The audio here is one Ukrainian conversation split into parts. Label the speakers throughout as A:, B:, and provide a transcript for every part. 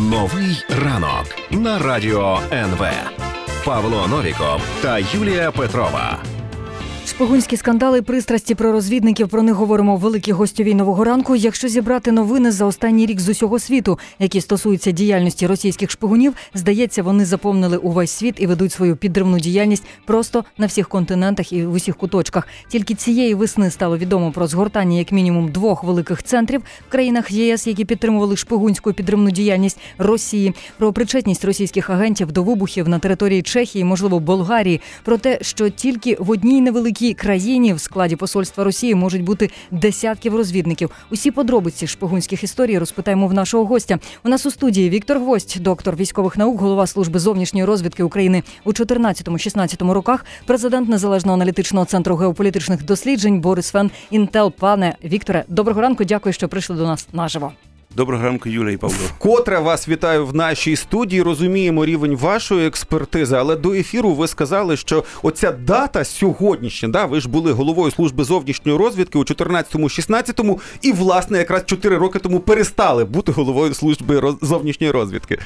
A: Новий ранок на Радіо НВ. Павло Новіков та Юлія Петрова.
B: Шпигунські скандали, пристрасті про розвідників, про них говоримо в великій гостьовій нового ранку. Якщо зібрати новини за останній рік з усього світу, які стосуються діяльності російських шпигунів, здається, вони заповнили увесь світ і ведуть свою підривну діяльність просто на всіх континентах і в усіх куточках. Тільки цієї весни стало відомо про згортання як мінімум 2 великих центрів в країнах ЄС, які підтримували шпигунську підривну діяльність Росії, про причетність російських агентів до вибухів на території Чехії, можливо, Болгарії, про те, що тільки в одній невеликій країні в складі посольства Росії можуть бути десятків розвідників. Усі подробиці шпигунських історій розпитаємо в нашого гостя. У нас у студії Віктор Гвоздь, доктор військових наук, голова служби зовнішньої розвідки України у 14-16 роках, президент Незалежного аналітичного центру геополітичних досліджень Борис Фен, Інтел. Пане Вікторе, доброго ранку, дякую, що прийшли до нас наживо.
C: Доброго ранку, Юлія і Павло.
D: Вкотре вас вітаю в нашій студії. Розуміємо рівень вашої експертизи, але до ефіру ви сказали, що оця дата сьогоднішня, ви ж були головою служби зовнішньої розвідки у 14-16 і, власне, якраз 4 роки тому перестали бути головою служби зовнішньої розвідки.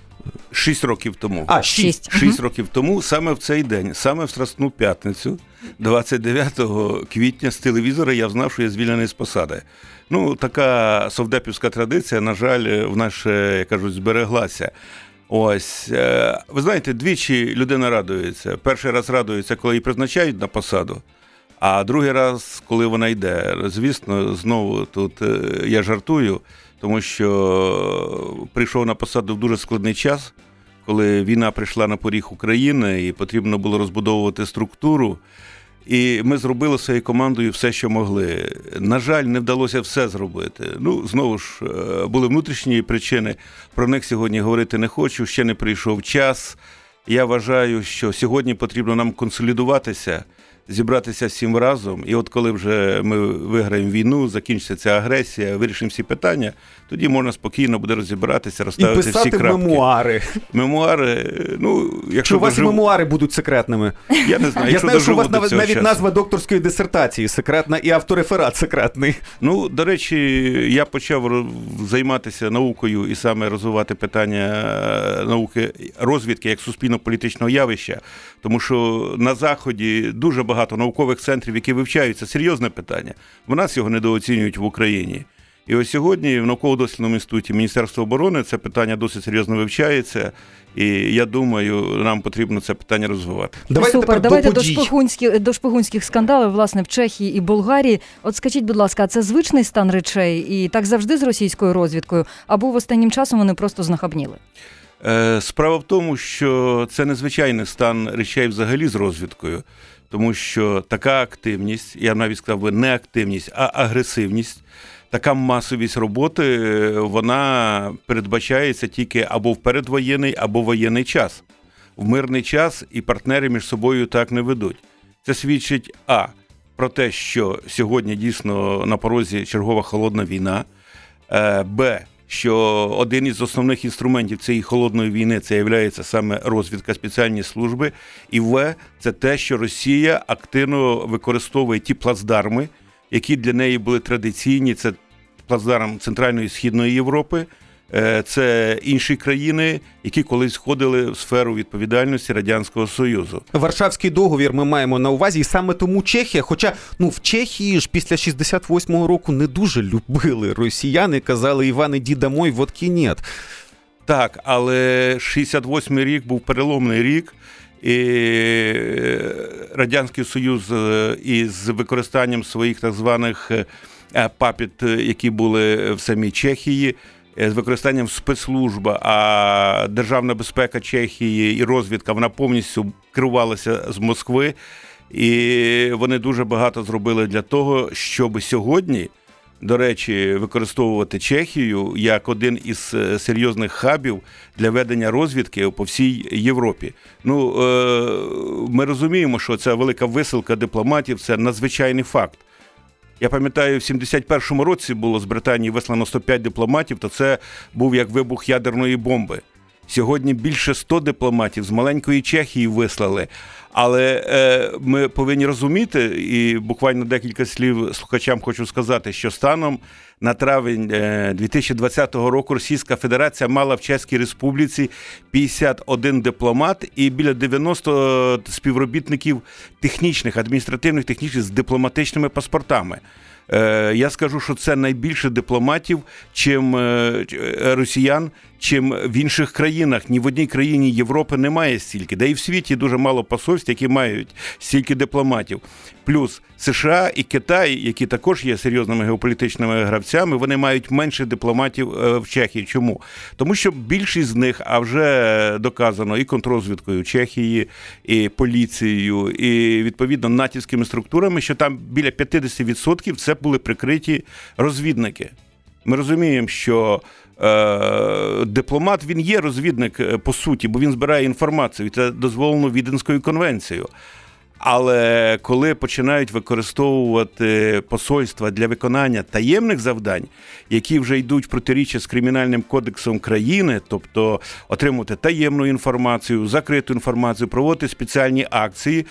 C: 6 років тому.
D: 6
C: років тому, саме в цей день, саме в Страсну п'ятницю, 29 квітня, з телевізора я знав, що я звільнений з посади. Така совдепівська традиція, на жаль, в нас, як кажуть, збереглася. Ось, ви знаєте, двічі людина радується. Перший раз радується, коли її призначають на посаду, а другий раз, коли вона йде. Звісно, знову тут я жартую, тому що прийшов на посаду в дуже складний час, коли війна прийшла на поріг України і потрібно було розбудовувати структуру. І ми зробили своєю командою все, що могли. На жаль, не вдалося все зробити. Знову ж, були внутрішні причини, про них сьогодні говорити не хочу, ще не прийшов час. Я вважаю, що сьогодні потрібно нам консолідуватися, зібратися всім разом. І от коли вже ми виграємо війну, закінчиться ця агресія, вирішимо всі питання, тоді можна спокійно буде розібратися, розставити всі крапки.
D: І писати мемуари.
C: Мемуари, якщо
D: у вас мемуари будуть секретними?
C: Я не знаю.
D: Я знаю, що у вас навіть назва докторської дисертації секретна і автореферат секретний.
C: До речі, я почав займатися наукою і саме розвивати питання науки розвідки як суспільно-політичного явища, тому що на Заході дуже багато наукових центрів, які вивчаються, серйозне питання. В нас його недооцінюють в Україні. І ось сьогодні в науково-дослідному інституті Міністерства оборони це питання досить серйозно вивчається, і я думаю, нам потрібно це питання розвивати.
B: Давайте до шпигунських скандалів, власне, в Чехії і Болгарії. От скажіть, будь ласка, це звичний стан речей і так завжди з російською розвідкою, або в останнім часом вони просто знахабніли?
C: Справа в тому, що це незвичайний стан речей взагалі з розвідкою, тому що така активність, я навіть сказав би не активність, а агресивність, така масовість роботи, вона передбачається тільки або в передвоєнний, або воєнний час. В мирний час і партнери між собою так не ведуть. Це свідчить про те, що сьогодні дійсно на порозі чергова холодна війна, що один із основних інструментів цієї холодної війни це є саме розвідка, спеціальні служби, і це те, що Росія активно використовує ті плацдарми, які для неї були традиційні, це плацдарм Центральної і Східної Європи, це інші країни, які колись входили в сферу відповідальності Радянського Союзу.
D: Варшавський договір ми маємо на увазі, і саме тому Чехія, хоча в Чехії ж після 68-го року не дуже любили росіяни, казали «Іван, іди домой, водки нет».
C: Так, але 68-й рік був переломний рік, і Радянський Союз із використанням своїх так званих папіт, які були в самій Чехії, з використанням спецслужб, а державна безпека Чехії і розвідка, вона повністю керувалася з Москви, і вони дуже багато зробили для того, щоб сьогодні, до речі, використовувати Чехію як один із серйозних хабів для ведення розвідки по всій Європі. Ми розуміємо, що ця велика висилка дипломатів – це надзвичайний факт. Я пам'ятаю, в 71-му році було з Британії вислано 105 дипломатів, то це був як вибух ядерної бомби. Сьогодні більше 100 дипломатів з маленької Чехії вислали. Але ми повинні розуміти, і буквально декілька слів слухачам хочу сказати, що станом на травень 2020 року Російська Федерація мала в Чеській Республіці 51 дипломат і біля 90 співробітників технічних, адміністративних, технічних з дипломатичними паспортами. Я скажу, що це найбільше дипломатів, чим росіян, чим в інших країнах. Ні в одній країні Європи немає стільки. Да і в світі дуже мало посольств, які мають стільки дипломатів. Плюс США і Китай, які також є серйозними геополітичними гравцями, вони мають менше дипломатів в Чехії. Чому? Тому що більшість з них, а вже доказано і контррозвідкою Чехії, і поліцією, і, відповідно, натівськими структурами, що там біля 50% це були прикриті розвідники. Ми розуміємо, що дипломат, він є розвідник по суті, бо він збирає інформацію, і це дозволено Віденською конвенцією. Але коли починають використовувати посольства для виконання таємних завдань, які вже йдуть в протиріччя з Кримінальним кодексом країни, тобто отримувати таємну інформацію, закриту інформацію, проводити спеціальні акції,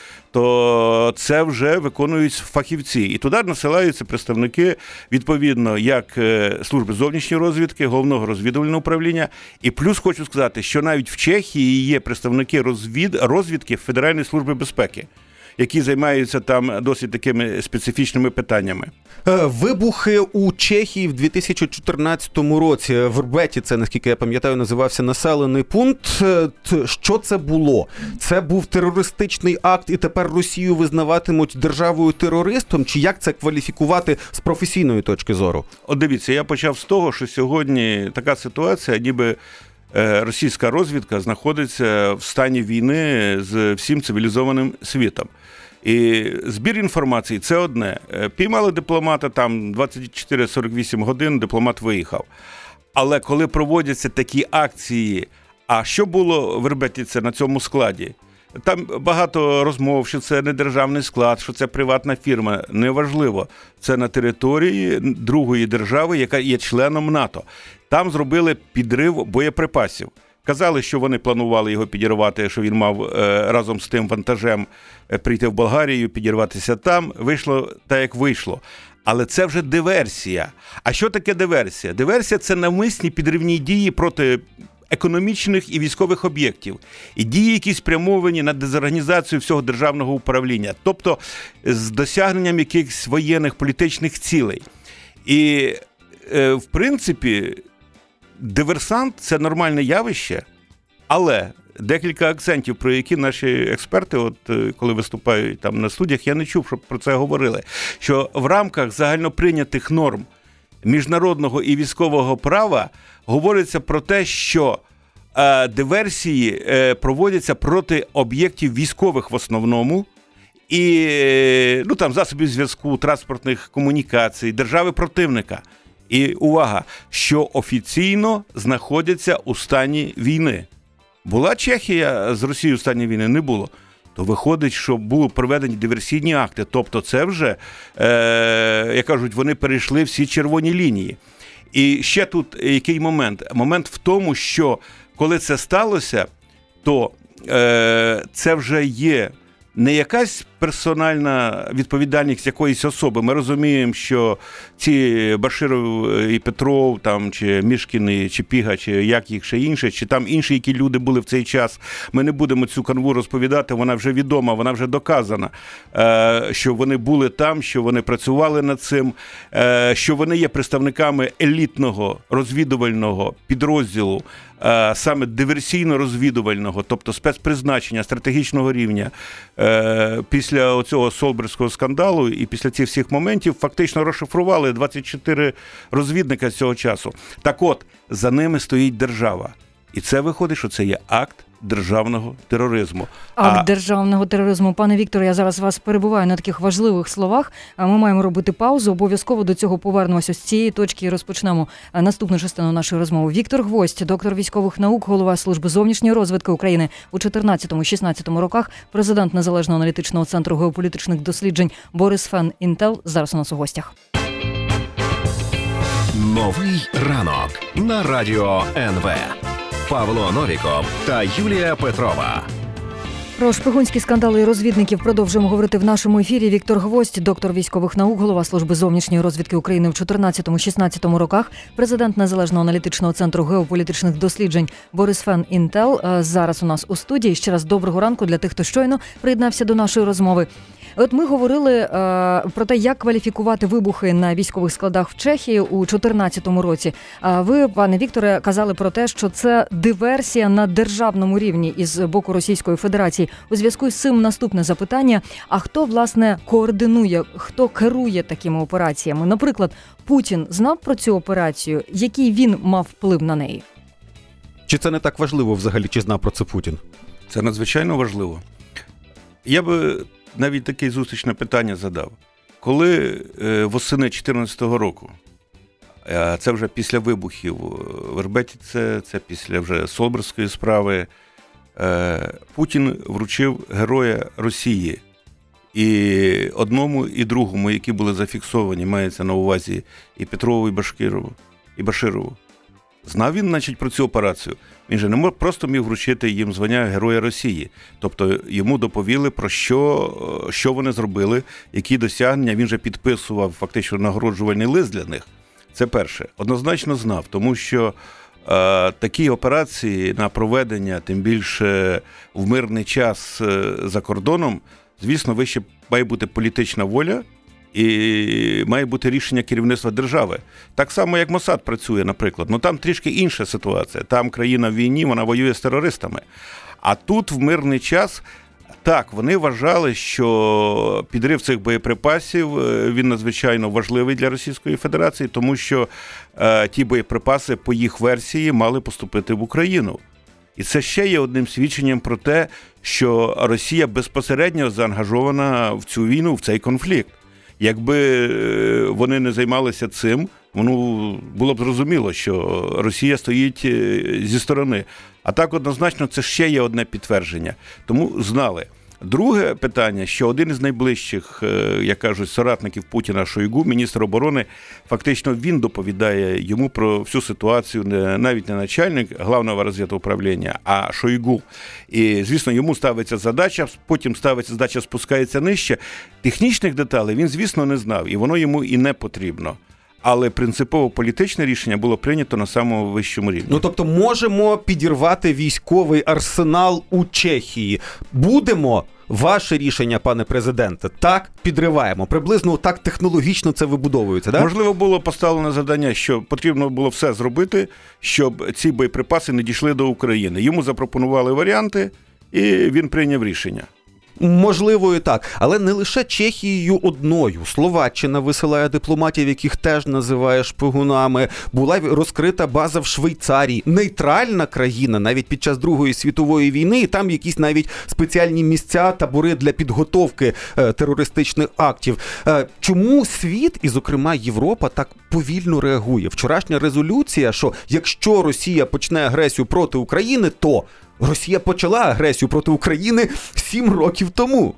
C: то це вже виконують фахівці. І туди насилаються представники, відповідно, як Служби зовнішньої розвідки, Головного розвідувального управління. І плюс хочу сказати, що навіть в Чехії є представники розвідки Федеральної служби безпеки, які займаються там досить такими специфічними питаннями.
D: Вибухи у Чехії в 2014 році. В Рбеті, це, наскільки я пам'ятаю, називався населений пункт. Що це було? Це був терористичний акт, і тепер Росію визнаватимуть державою-терористом? Чи як це кваліфікувати з професійної точки зору?
C: От дивіться, я почав з того, що сьогодні така ситуація, ніби російська розвідка знаходиться в стані війни з всім цивілізованим світом. І збір інформації – це одне. Піймали дипломата, там 24-48 годин дипломат виїхав. Але коли проводяться такі акції, а що було в Рбеті це на цьому складі? Там багато розмов, що це не державний склад, що це приватна фірма. Неважливо. Це на території другої держави, яка є членом НАТО. Там зробили підрив боєприпасів. Казали, що вони планували його підірвати, що він мав разом з тим вантажем прийти в Болгарію, підірватися там. Вийшло так, як вийшло. Але це вже диверсія. А що таке диверсія? Диверсія – це навмисні підривні дії проти економічних і військових об'єктів. І дії, які спрямовані на дезорганізацію всього державного управління. Тобто з досягненням якихось воєнних, політичних цілей. І, в принципі, диверсант – це нормальне явище, але декілька акцентів, про які наші експерти, от коли виступають там на студіях, я не чув, щоб про це говорили, що в рамках загальноприйнятих норм міжнародного і військового права говориться про те, що диверсії проводяться проти об'єктів військових в основному, і там засобів зв'язку, транспортних комунікацій, держави-противника. І увага, що офіційно знаходяться у стані війни. Була Чехія з Росією в стані війни? Не було. То виходить, що були проведені диверсійні акти. Тобто це вже, як кажуть, вони перейшли всі червоні лінії. І ще тут який момент? Момент в тому, що коли це сталося, то це вже є не якась персональна відповідальність якоїсь особи. Ми розуміємо, що ці Баширов і Петров, там, чи Мішкін, чи Піга, чи як їх ще інше, чи там інші, які люди були в цей час. Ми не будемо цю канву розповідати, вона вже відома, вона вже доказана, що вони були там, що вони працювали над цим, що вони є представниками елітного розвідувального підрозділу, саме диверсійно-розвідувального, тобто спецпризначення, стратегічного рівня. Після оцього Солберського скандалу і після цих всіх моментів фактично розшифрували 24 розвідника з цього часу. Так от, за ними стоїть держава. І це виходить, що це є акт державного тероризму.
B: Акт державного тероризму. Пане Вікторе, я зараз вас перебуваю на таких важливих словах. Ми маємо робити паузу. Обов'язково до цього повернемося з цієї точки і розпочнемо наступну частину нашої розмови. Віктор Гвоздь, доктор військових наук, голова Служби зовнішньої розвідки України у 14-16 роках, президент Незалежного аналітичного центру геополітичних досліджень Борис Фен Інтел. Зараз у нас у гостях.
A: Новий ранок на радіо НВ. Павло Новіков та Юлія Петрова.
B: Про шпигунські скандали і розвідників продовжуємо говорити в нашому ефірі. Віктор Гвоздь, доктор військових наук, голова Служби зовнішньої розвідки України в 14-16 роках, президент Незалежного аналітичного центру геополітичних досліджень Борис Фен Інтел. Зараз у нас у студії. Ще раз доброго ранку для тих, хто щойно приєднався до нашої розмови. От ми говорили про те, як кваліфікувати вибухи на військових складах в Чехії у 2014 році. Ви, пане Вікторе, казали про те, що це диверсія на державному рівні із боку Російської Федерації. У зв'язку з цим наступне запитання. А хто, власне, координує, хто керує такими операціями? Наприклад, Путін знав про цю операцію? Який він мав вплив на неї?
D: Чи це не так важливо взагалі, чи знав про це Путін?
C: Це надзвичайно важливо. Я би навіть таке зустрічне питання задав. Коли восени 2014 року, це вже після вибухів в Вербетівці, це після вже Солберської справи, Путін вручив Героя Росії. І одному, і другому, які були зафіксовані, мається на увазі і Петрову, і Баширову. Знав він, значить, про цю операцію? Він же не просто міг вручити їм звання Героя Росії. Тобто йому доповіли, про що вони зробили, які досягнення. Він же підписував фактично нагороджувальний лист для них. Це перше. Однозначно знав, тому що такі операції на проведення, тим більше в мирний час за кордоном, звісно, вище має бути політична воля, і має бути рішення керівництва держави. Так само, як Моссад працює, наприклад. Ну там трішки інша ситуація. Там країна в війні, вона воює з терористами. А тут в мирний час, так, вони вважали, що підрив цих боєприпасів, він надзвичайно важливий для Російської Федерації, тому що ті боєприпаси, по їх версії, мали поступити в Україну. І це ще є одним свідченням про те, що Росія безпосередньо заангажована в цю війну, в цей конфлікт. Якби вони не займалися цим, було б зрозуміло, що Росія стоїть зі сторони. А так однозначно це ще є одне підтвердження. Тому знали. Друге питання, що один із найближчих, як кажуть, соратників Путіна Шойгу, міністр оборони, фактично він доповідає йому про всю ситуацію, навіть не начальник Главного розвідуправління, а Шойгу. І, звісно, йому ставиться задача, потім ставиться задача, спускається нижче. Технічних деталей він, звісно, не знав, і воно йому і не потрібно. Але принципово політичне рішення було прийнято на самому вищому рівні.
D: Ну, тобто можемо підірвати військовий арсенал у Чехії. Будемо? Ваше рішення, пане президенте, так підриваємо. Приблизно так технологічно це вибудовується, так?
C: Можливо, було поставлено завдання, що потрібно було все зробити, щоб ці боєприпаси не дійшли до України. Йому запропонували варіанти, і він прийняв рішення.
D: Можливо, і так. Але не лише Чехією одною. Словаччина висилає дипломатів, яких теж називає шпигунами. Була розкрита база в Швейцарії. Нейтральна країна, навіть під час Другої світової війни. І там якісь навіть спеціальні місця, табори для підготовки терористичних актів. Чому світ, і зокрема Європа, так повільно реагує? Вчорашня резолюція, що якщо Росія почне агресію проти України, то Росія почала агресію проти України 7 років тому.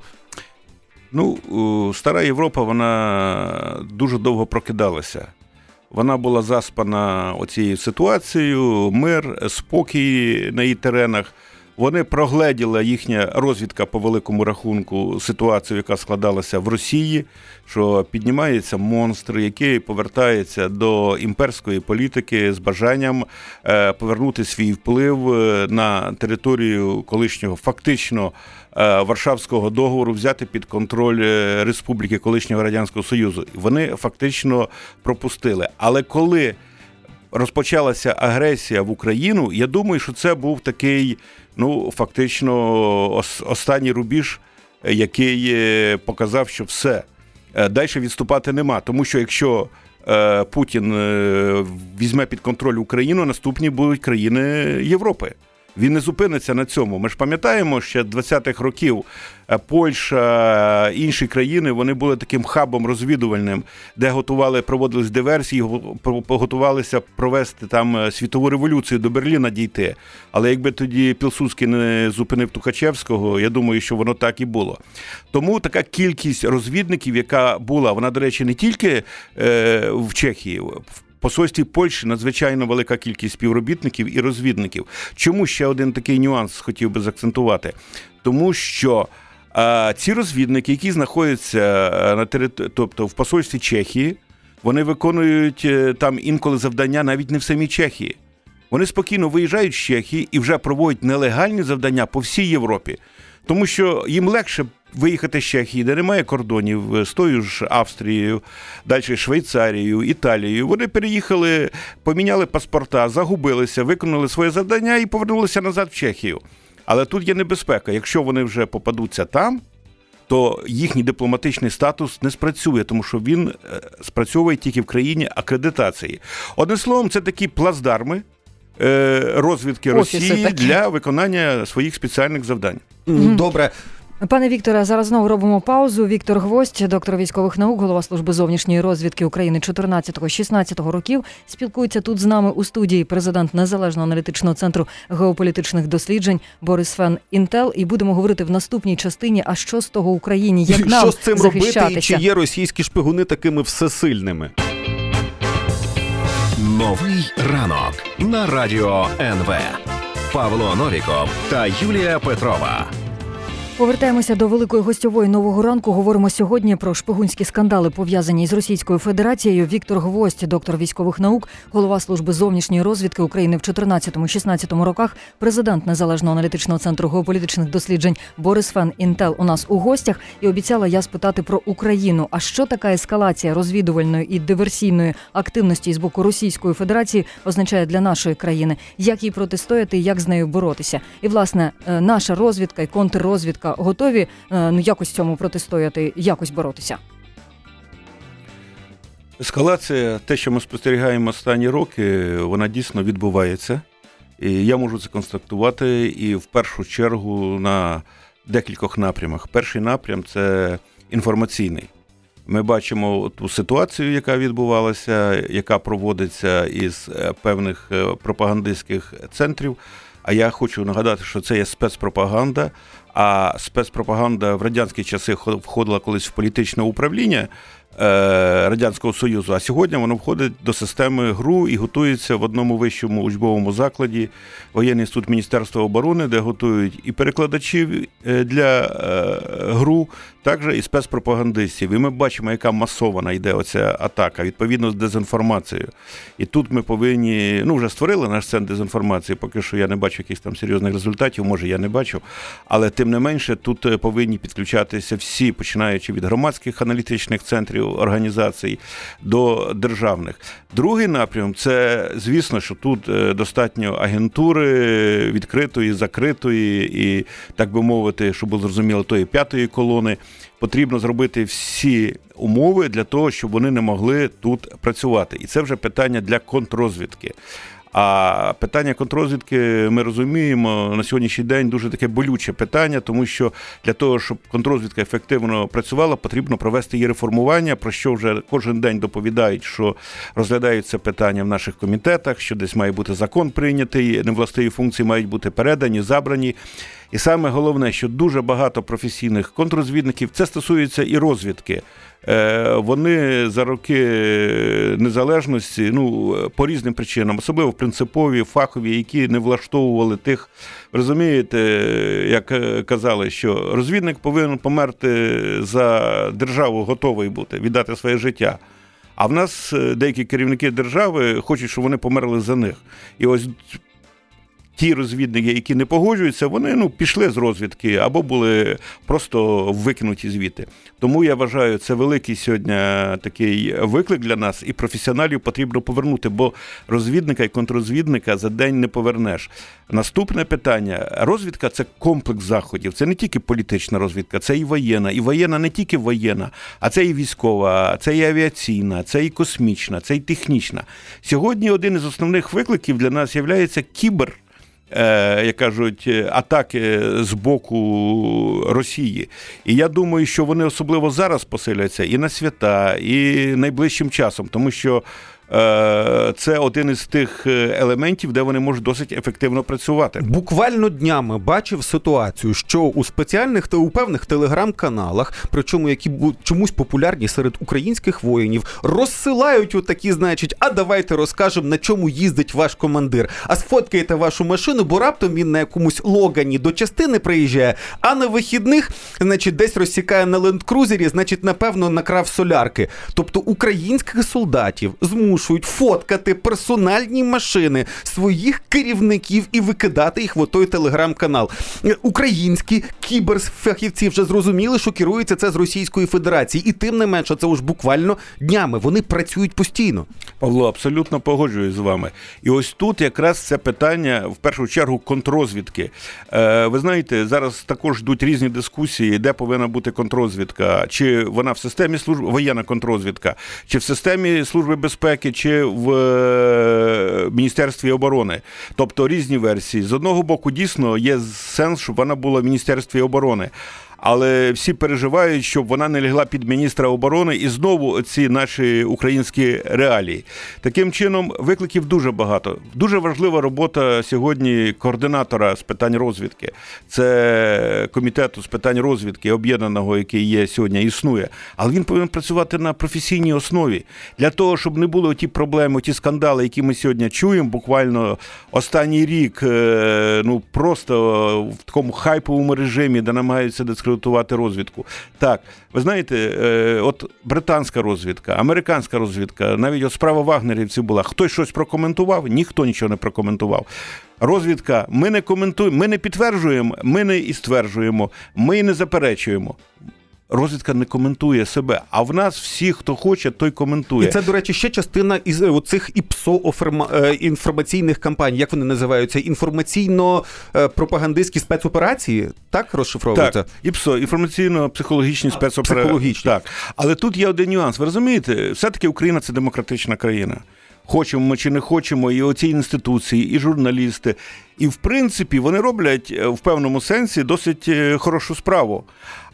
C: Стара Європа, вона дуже довго прокидалася. Вона була заспана оцією ситуацією, мир, спокій на її теренах. Вони прогледіла, їхня розвідка по великому рахунку, ситуацію, яка складалася в Росії, що піднімається монстр, який повертається до імперської політики з бажанням повернути свій вплив на територію колишнього, фактично, Варшавського договору, взяти під контроль республіки колишнього Радянського Союзу. Вони фактично пропустили. Але коли розпочалася агресія в Україну, я думаю, що це був такий, фактично, останній рубіж, який показав, що все, далі відступати нема. Тому що якщо Путін візьме під контроль Україну, наступні будуть країни Європи. Він не зупиниться на цьому. Ми ж пам'ятаємо, ще 20-х років Польща, інші країни, вони були таким хабом розвідувальним, де проводились диверсії, готувалися провести там світову революцію, до Берліна дійти. Але якби тоді Пілсудський не зупинив Тухачевського, я думаю, що воно так і було. Тому така кількість розвідників, яка була, вона, до речі, не тільки в Чехії, посольстві Польщі надзвичайно велика кількість співробітників і розвідників. Чому ще один такий нюанс хотів би заакцентувати? Тому що ці розвідники, які знаходяться тобто в посольстві Чехії, вони виконують там інколи завдання навіть не в самій Чехії. Вони спокійно виїжджають з Чехії і вже проводять нелегальні завдання по всій Європі. Тому що їм легше виїхати з Чехії, де немає кордонів, з тою ж Австрією, далі Швейцарією, Італією. Вони переїхали, поміняли паспорта, загубилися, виконали своє завдання і повернулися назад в Чехію. Але тут є небезпека. Якщо вони вже попадуться там, то їхній дипломатичний статус не спрацює, тому що він спрацьовує тільки в країні акредитації. Одним словом, це такі плацдарми розвідки Росії для виконання своїх спеціальних завдань.
D: Добре.
B: Пане Вікторе, зараз знову робимо паузу. Віктор Гвоздь, доктор військових наук, голова Служби зовнішньої розвідки України 14-16 років, спілкується тут з нами у студії президент Незалежного аналітичного центру геополітичних досліджень Борис Фен Інтел. І будемо говорити в наступній частині, а що з того Україні, як нам
D: що з цим
B: захищатися.
D: робити і чи є російські шпигуни такими всесильними?
A: Новий ранок на Радіо НВ. Павло Новіков та Юлія Петрова.
B: Повертаємося до великої гостьової нового ранку. Говоримо сьогодні про шпигунські скандали, пов'язані з Російською Федерацією. Віктор Гвоздь, доктор військових наук, голова Служби зовнішньої розвідки України в 14-16 роках, президент Незалежного аналітичного центру геополітичних досліджень Борис Фен Інтел у нас у гостях. І обіцяла я спитати про Україну. А що така ескалація розвідувальної і диверсійної активності з боку Російської Федерації означає для нашої країни? Як їй протистояти і як з нею боротися? І, власне, наша розвідка і контррозвідка готові якось цьому протистояти, якось боротися?
C: Ескалація, те, що ми спостерігаємо останні роки, вона дійсно відбувається. І я можу це констатувати і в першу чергу на декількох напрямах. Перший напрям – це інформаційний. Ми бачимо ту ситуацію, яка відбувалася, яка проводиться із певних пропагандистських центрів. А я хочу нагадати, що це є спецпропаганда, а спецпропаганда в радянські часи входила колись в політичне управління Радянського Союзу, а сьогодні воно входить до системи ГРУ і готується в одному вищому учбовому закладі Воєнний інститут Міністерства оборони, де готують і перекладачів для ГРУ, також і спецпропагандистів. І ми бачимо, яка масована йде оця атака, відповідно з дезінформацією. І тут ми повинні, вже створили наш центр дезінформації, поки що я не бачу якихось там серйозних результатів, може я не бачу, але тим не менше тут повинні підключатися всі, починаючи від громадських аналітичних центрів, організацій до державних. Другий напрям – це, звісно, що тут достатньо агентури відкритої, закритої і, так би мовити, щоб було зрозуміло, тої п'ятої колони. Потрібно зробити всі умови для того, щоб вони не могли тут працювати. І це вже питання для контррозвідки. А питання контррозвідки, ми розуміємо, на сьогоднішній день дуже таке болюче питання, тому що для того, щоб контррозвідка ефективно працювала, потрібно провести її реформування, про що вже кожен день доповідають, що розглядаються питання в наших комітетах, що десь має бути закон прийнятий, невластиві функції мають бути передані, забрані. І саме головне, що дуже багато професійних контррозвідників, це стосується і розвідки, вони за роки незалежності, по різним причинам, особливо принципові, фахові, які не влаштовували тих, розумієте, як казали, що розвідник повинен померти за державу, готовий бути, віддати своє життя. А в нас деякі керівники держави хочуть, щоб вони померли за них. І ось ті розвідники, які не погоджуються, вони пішли з розвідки або були просто викинуті звідти. Тому я вважаю, це великий сьогодні такий виклик для нас, і професіоналів потрібно повернути, бо розвідника і контррозвідника за день не повернеш. Наступне питання. Розвідка – це комплекс заходів. Це не тільки політична розвідка, це і воєнна. І воєнна не тільки воєнна, а це і військова, це і авіаційна, це і космічна, це і технічна. Сьогодні один із основних викликів для нас є кібер, як кажуть, атаки з боку Росії. І я думаю, що вони особливо зараз посиляться і на свята, і найближчим часом, тому що це один із тих елементів, де вони можуть досить ефективно працювати.
D: Буквально днями бачив ситуацію, що у спеціальних та у певних телеграм-каналах, причому які чомусь популярні серед українських воїнів, розсилають отакі, значить, а давайте розкажемо, на чому їздить ваш командир. А сфоткаєте вашу машину, бо раптом він на якомусь Логані до частини приїжджає, а на вихідних, значить, десь розсікає на ленд-крузері, значить, напевно, накрав солярки. Тобто українських солдатів змушують фоткати персональні машини своїх керівників і викидати їх в той телеграм-канал. Українські кіберфахівці вже зрозуміли, що керується це з Російської Федерації. І тим не менше, це уж буквально днями. Вони працюють постійно.
C: Павло, абсолютно погоджуюсь з вами. І ось тут якраз це питання, в першу чергу, контррозвідки. Ви знаєте, зараз також йдуть різні дискусії, де повинна бути контррозвідка. Чи вона в системі служби, воєнна контррозвідка, чи в системі Служби безпеки, чи в Міністерстві оборони. Тобто різні версії. З одного боку, дійсно, є сенс, щоб вона була в Міністерстві оборони. Але всі переживають, щоб вона не лягла під міністра оборони і знову ці наші українські реалії. Таким чином, викликів дуже багато. Дуже важлива робота сьогодні координатора з питань розвідки. Це комітету з питань розвідки об'єднаного, який є сьогодні, існує. Але він повинен працювати на професійній основі. Для того, щоб не було ті проблеми, ті скандали, які ми сьогодні чуємо, буквально останній рік, просто в такому хайповому режимі, де намагаються дискредитувати розвідку. Так, ви знаєте, от британська розвідка, американська розвідка, навіть от справа вагнерівців була. Хтось щось прокоментував? Ніхто нічого не прокоментував. Розвідка, ми не коментуємо, ми не підтверджуємо, ми не і стверджуємо, ми і не заперечуємо. Розвідка не коментує себе, а в нас всі, хто хоче, той коментує.
D: І це, до речі, ще частина із оцих інформаційних кампаній, як вони називаються, інформаційно-пропагандистські спецоперації, так розшифровується?
C: Так, ІПСО, інформаційно-психологічні спецоперації.
D: Психологічні.
C: Так. Але тут є один нюанс. Ви розумієте, все-таки Україна – це демократична країна. Хочемо ми чи не хочемо, і оці інституції, і журналісти. І, в принципі, вони роблять в певному сенсі досить хорошу справу.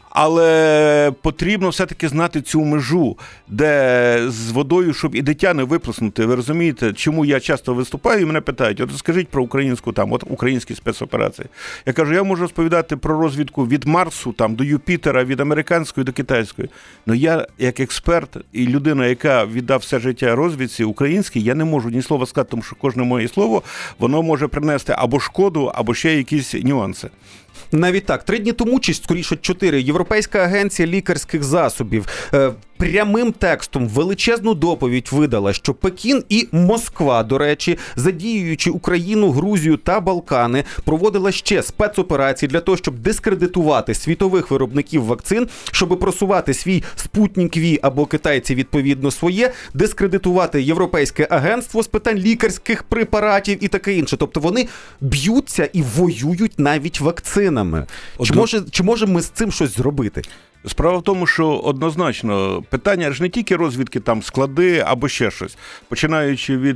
C: Але потрібно все-таки знати цю межу, де з водою, щоб і дитя не виплеснути. Ви розумієте, чому я часто виступаю і мене питають, от скажіть про українські спецоперації. Я кажу, я можу розповідати про розвідку від Марсу до Юпітера, від американської до китайської. Но я, як експерт і людина, яка віддав все життя розвідці українській, я не можу ні слова сказати, тому що кожне моє слово, воно може принести або шкоду, або ще якісь нюанси.
D: Навіть так. 3 дні тому, чи скоріше 4, Європейська агенція лікарських засобів прямим текстом величезну доповідь видала, що Пекін і Москва, до речі, задіюючи Україну, Грузію та Балкани, проводила ще спецоперації для того, щоб дискредитувати світових виробників вакцин, щоб просувати свій Спутник Ві або китайці відповідно своє, дискредитувати Європейське агентство з питань лікарських препаратів і таке інше. Тобто вони б'ються і воюють навіть вакцинами. Чи можемо ми з цим щось зробити?
C: Справа в тому, що однозначно питання ж не тільки розвідки, склади або ще щось. Починаючи від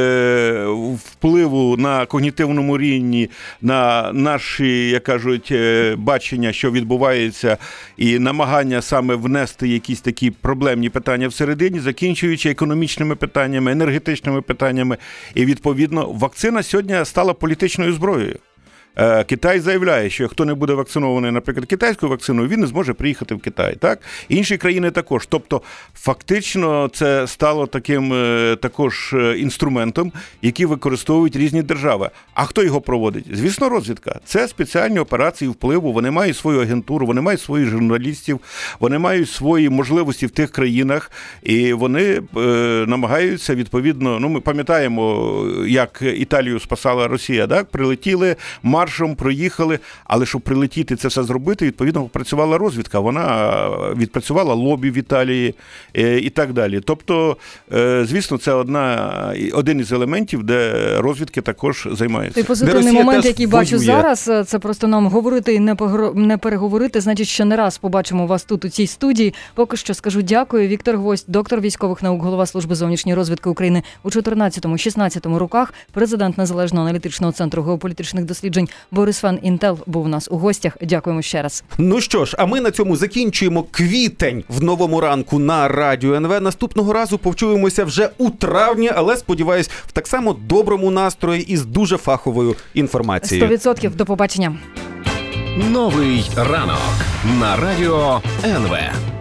C: впливу на когнітивному рівні, на наші, як кажуть, бачення, що відбувається, і намагання саме внести якісь такі проблемні питання всередині, закінчуючи економічними питаннями, енергетичними питаннями. І, відповідно, вакцина сьогодні стала політичною зброєю. Китай заявляє, що хто не буде вакцинований, наприклад, китайською вакциною, він не зможе приїхати в Китай. Так? Інші країни також. Тобто, фактично, це стало таким також інструментом, який використовують різні держави. А хто його проводить? Звісно, розвідка. Це спеціальні операції впливу, вони мають свою агентуру, вони мають своїх журналістів, вони мають свої можливості в тих країнах, і вони намагаються, відповідно, ми пам'ятаємо, як Італію спасала Росія, так? Прилетіли, маршем проїхали, але щоб прилетіти це все зробити, відповідно, працювала розвідка, вона відпрацювала лобі в Італії і так далі. Тобто, звісно, це один із елементів, де розвідки також займаються.
B: І позитивний момент, який бачу зараз, це просто нам говорити і не переговорити, значить, що не раз побачимо вас тут у цій студії. Поки що скажу дякую. Віктор Гвоздь, доктор військових наук, голова Служби зовнішньої розвідки України у 14-16 роках, президент Незалежного аналітичного центру геополітичних досліджень Борис Фан Інтел був у нас у гостях. Дякуємо ще раз.
D: Ну що ж, а ми на цьому закінчуємо квітень в новому ранку на Радіо НВ. Наступного разу почуємося вже у травні, але, сподіваюсь, в так само доброму настрої і з дуже фаховою інформацією.
B: 100%. До побачення.
A: Новий ранок на Радіо НВ.